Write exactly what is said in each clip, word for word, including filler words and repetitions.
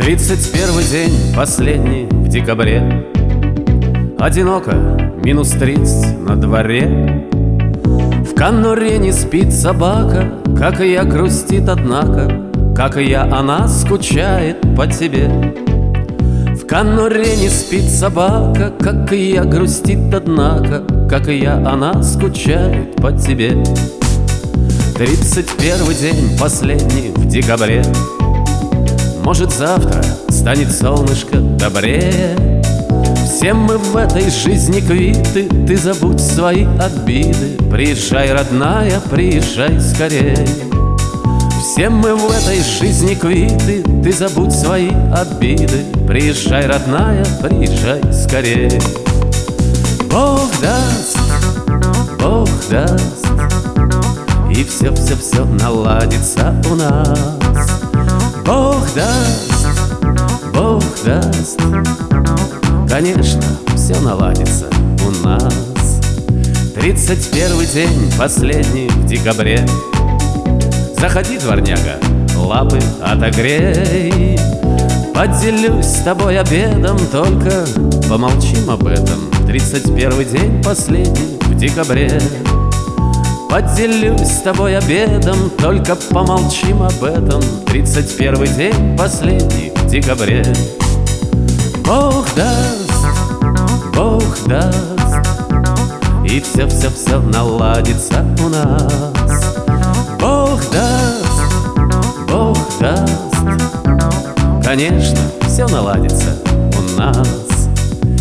Тридцать первый день, последний в декабре. Одиноко, минус тридцать на дворе. В конуре не спит собака, как и я грустит, однако, как и я, она скучает по тебе. В конуре не спит собака, как и я грустит, однако, как и я, она скучает по тебе. Тридцать первый день, последний в декабре. Может, завтра станет солнышко добрее. Все мы в этой жизни квиты, ты забудь свои обиды. Приезжай, родная, приезжай скорее. Все мы в этой жизни квиты, ты забудь свои обиды. Приезжай, родная, приезжай скорее. Бог даст, Бог даст, и все-все-все наладится у нас. Бог даст, Бог даст, конечно, все наладится у нас. Тридцать первый день, последний в декабре. Заходи, дворняга, лапы отогрей. Поделюсь с тобой обедом, только помолчим об этом. Тридцать первый день, последний в декабре. Поделюсь с тобой обедом, только помолчим об этом. Тридцать первый день, последний в декабре. Бог даст, Бог даст, и все-все-все наладится у нас. Бог даст, Бог даст, конечно, все наладится у нас.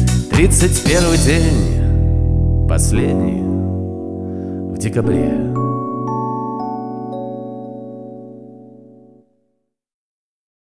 Тридцать первый день, последний в декабре.